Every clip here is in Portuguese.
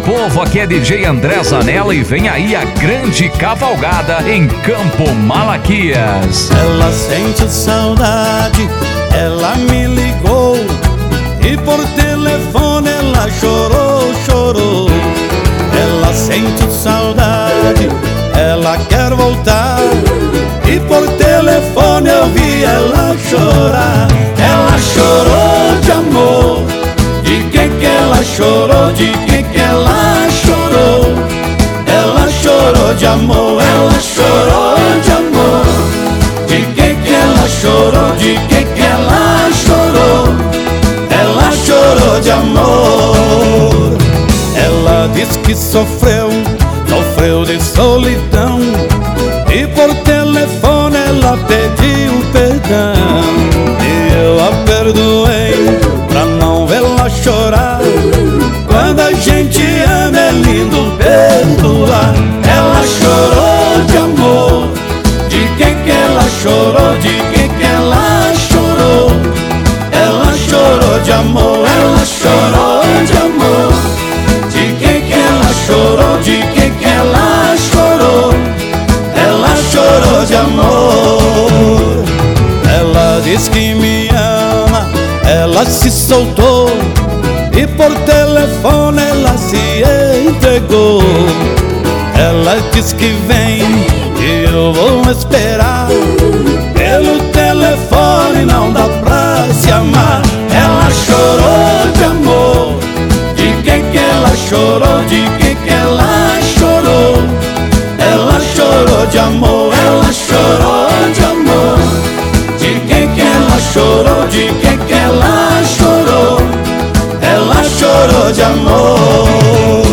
povo, aqui é DJ André Zanella e vem aí a grande cavalgada em Campo Malaquias. Ela sente saudade, ela me ligou e por telefone ela chorou, chorou. Ela sente saudade, ela quer voltar e por telefone eu vi ela chorar. Ela chorou de amor, de que ela chorou, de que ela chorou. Ela chorou de amor, ela chorou de amor. De que ela chorou, de que ela chorou. Ela chorou de amor. Ela diz que sofreu de solidão e por telefone ela pediu perdão. E eu a perdoei pra não vê-la chorar. Quando a gente ama é lindo perdoar. Ela chorou de amor, de que ela chorou, de que ela chorou. Ela chorou de amor, ela chorou de amor. De que ela chorou, de que ela chorou. Ela chorou de amor. Ela diz que me ama, ela se soltou e por telefone ela se entregou. Ela diz que vem e eu vou esperar. Pelo telefone não dá pra se amar. Ela chorou de amor, de que ela chorou, de que ela chorou. Ela chorou de amor, ela chorou de amor. De que ela chorou, de que ela chorou. Ela chorou de amor.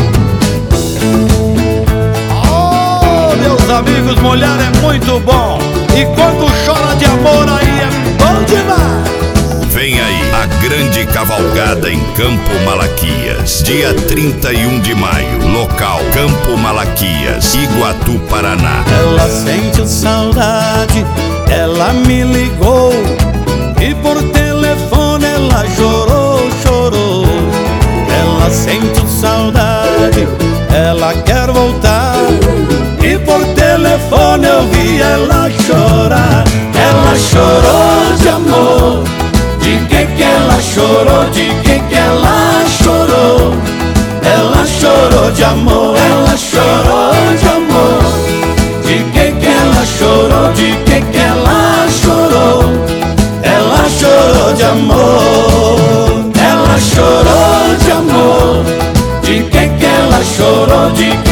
Oh, meus amigos, mulher é muito bom. E quando chora de amor aí é bom demais. Vem aí a grande cavalgada em Campo Malaquias, dia 31 de maio, local Campo Malaquias, Iguatu, Paraná. Ela sente saudade, ela me ligou e por telefone ela chorou, chorou. Ela sente saudade, ela quer voltar e por telefone eu vi ela chorar. Ela chorou de amor, de que ela chorou, de que ela chorou. Ela chorou de amor, ela chorou de amor. De que ela chorou, de que ela chorou. Ela chorou de amor. Ela chorou de amor. De que ela chorou, de